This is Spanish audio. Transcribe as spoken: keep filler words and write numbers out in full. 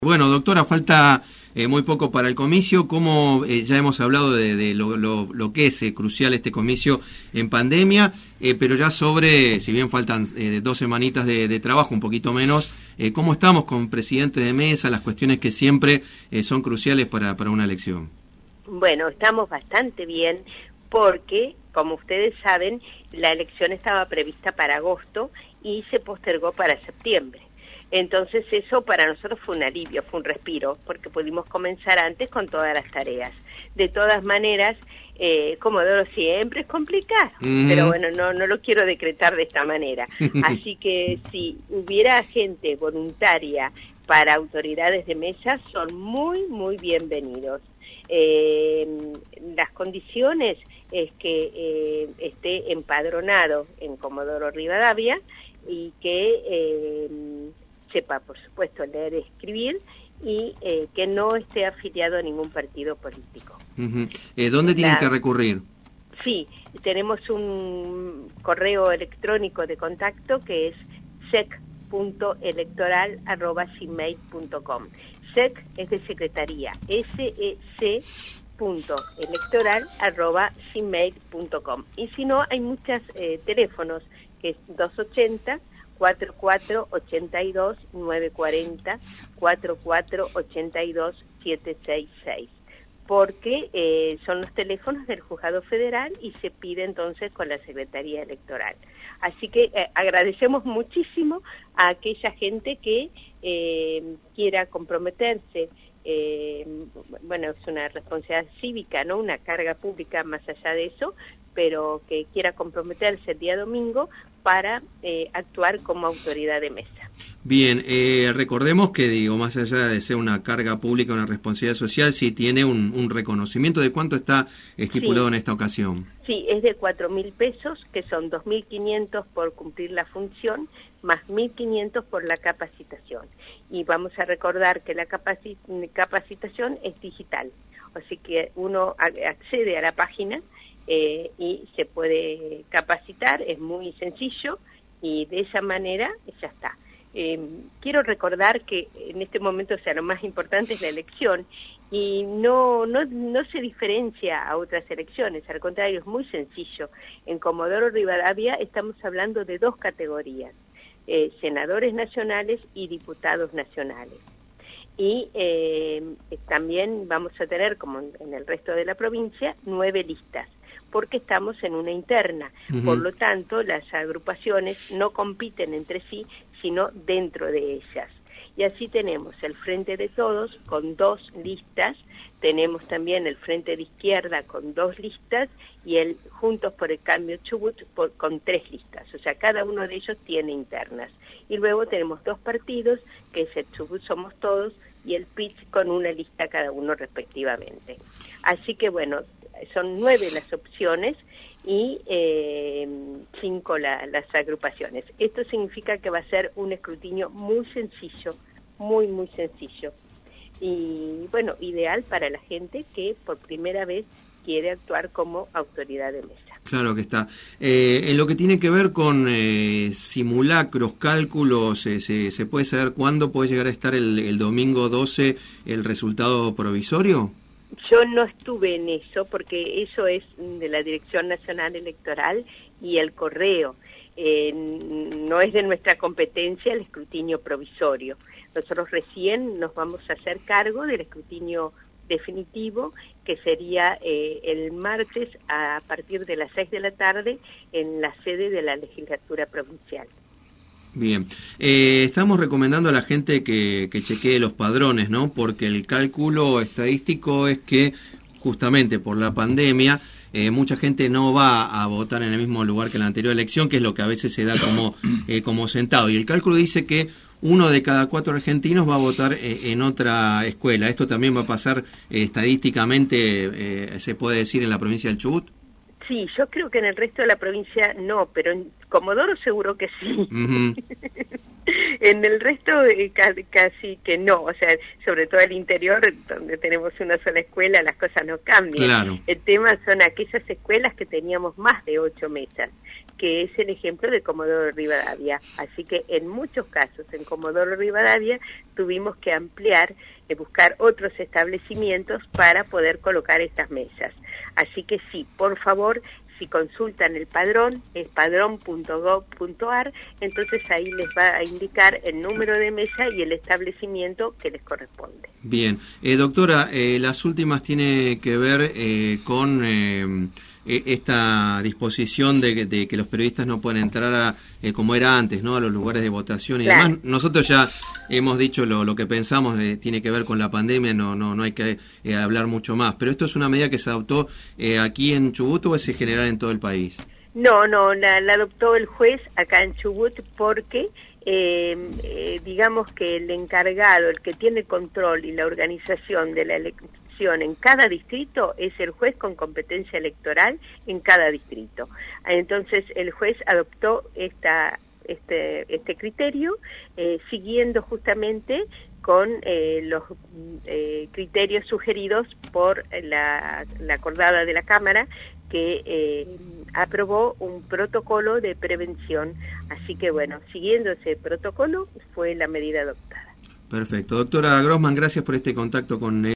Bueno, doctora, falta eh, muy poco para el comicio. Como eh, ya hemos hablado de, de lo, lo, lo que es eh, crucial este comicio en pandemia, eh, pero ya sobre, si bien faltan eh, dos semanitas de, de trabajo, un poquito menos, eh, ¿cómo estamos con presidente de mesa, las cuestiones que siempre eh, son cruciales para, para una elección? Bueno, estamos bastante bien porque, como ustedes saben, la elección estaba prevista para agosto y se postergó para septiembre. Entonces eso para nosotros fue un alivio, fue un respiro, porque pudimos comenzar antes con todas las tareas. De todas maneras, eh, Comodoro siempre es complicado, mm. pero bueno, no, no lo quiero decretar de esta manera. Así que si hubiera gente voluntaria para autoridades de mesa, son muy, muy bienvenidos. Eh, las condiciones es que eh, esté empadronado en Comodoro Rivadavia y que... Eh, sepa, por supuesto, leer y escribir, y eh, que no esté afiliado a ningún partido político. Uh-huh. eh, ¿Dónde tienen la... que recurrir? Sí, tenemos un correo electrónico de contacto que es sec punto electoral arroba gmail punto com. Sec es de secretaría, sec punto electoral arroba gmail punto com. Y si no, hay muchos eh, teléfonos, que es doscientos ochenta, cuarenta y cuatro ochenta y dos, novecientos cuarenta, cuarenta y cuatro ochenta y dos, setecientos sesenta y seis, porque eh, son los teléfonos del Juzgado Federal y se pide entonces con la Secretaría Electoral. Así que eh, agradecemos muchísimo a aquella gente que eh, quiera comprometerse. Eh, bueno, es una responsabilidad cívica, ¿no? Una carga pública más allá de eso, pero que quiera comprometerse el día domingo para eh, actuar como autoridad de mesa. Bien, eh, recordemos que, digo, más allá de ser una carga pública, una responsabilidad social, sí tiene un, un reconocimiento. ¿De cuánto está estipulado sí. en esta ocasión? Sí, es de cuatro mil pesos, que son dos mil quinientos por cumplir la función, más mil quinientos por la capacitación. Y vamos a recordar que la capaci- capacitación es digital, así que uno accede a la página eh, y se puede capacitar, es muy sencillo, y de esa manera ya está. Eh, quiero recordar que en este momento, o sea, lo más importante es la elección y no, no, no se diferencia a otras elecciones, al contrario, es muy sencillo. En Comodoro Rivadavia estamos hablando de dos categorías, eh, senadores nacionales y diputados nacionales. Y eh, también vamos a tener, como en el resto de la provincia, nueve listas, porque estamos en una interna. Uh-huh. Por lo tanto, las agrupaciones no compiten entre sí, sino dentro de ellas. Y así tenemos el Frente de Todos con dos listas, tenemos también el Frente de Izquierda con dos listas y el Juntos por el Cambio Chubut por, con tres listas. O sea, cada uno de ellos tiene internas. Y luego tenemos dos partidos, que es el Chubut Somos Todos y el P I T con una lista cada uno respectivamente. Así que bueno, son nueve las opciones y eh, cinco la, las agrupaciones. Esto significa que va a ser un escrutinio muy sencillo, muy, muy sencillo. Y bueno, ideal para la gente que por primera vez quiere actuar como autoridad de mesa. Claro que está. Eh, en lo que tiene que ver con eh, simulacros, cálculos, eh, se, ¿se puede saber cuándo puede llegar a estar el, el domingo doce el resultado provisorio? Yo no estuve en eso porque eso es de la Dirección Nacional Electoral y el correo. Eh, no es de nuestra competencia el escrutinio provisorio. Nosotros recién nos vamos a hacer cargo del escrutinio definitivo, que sería eh, el martes a partir de las seis de la tarde en la sede de la legislatura provincial. Bien, eh, estamos recomendando a la gente que, que chequee los padrones, ¿no? Porque el cálculo estadístico es que justamente por la pandemia eh, mucha gente no va a votar en el mismo lugar que en la anterior elección, que es lo que a veces se da como, eh, como sentado. Y el cálculo dice que uno de cada cuatro argentinos va a votar eh, en otra escuela. ¿Esto también va a pasar eh, estadísticamente, eh, se puede decir, en la provincia del Chubut? Sí, yo creo que en el resto de la provincia no, pero en Comodoro seguro que sí. Uh-huh. En el resto eh, casi, casi que no, o sea, sobre todo el interior, donde tenemos una sola escuela, las cosas no cambian. Claro. El tema son aquellas escuelas que teníamos más de ocho mesas, que es el ejemplo de Comodoro Rivadavia. Así que en muchos casos en Comodoro Rivadavia tuvimos que ampliar, eh, buscar otros establecimientos para poder colocar estas mesas. Así que sí, por favor, si consultan el padrón, es padrón punto gov punto ar, entonces ahí les va a indicar el número de mesa y el establecimiento que les corresponde. Bien. Eh, doctora, eh, las últimas tiene que ver eh, con eh, esta disposición de, de que los periodistas no pueden entrar a, eh, como era antes, ¿no?, a los lugares de votación y claro. demás. Nosotros ya hemos dicho lo, lo que pensamos, eh, tiene que ver con la pandemia, no no no hay que eh, hablar mucho más. Pero esto es una medida que se adoptó eh, aquí en Chubut, ¿o es en general en todo el país? No, no, la, la adoptó el juez acá en Chubut porque eh, eh, digamos que el encargado, el que tiene control y la organización de la elección en cada distrito es el juez con competencia electoral en cada distrito. Entonces el juez adoptó esta este este criterio eh, siguiendo justamente con eh, los eh, criterios sugeridos por la, la acordada de la Cámara, que eh, aprobó un protocolo de prevención. Así que bueno, siguiendo ese protocolo fue la medida adoptada. Perfecto. Doctora Grossman, gracias por este contacto con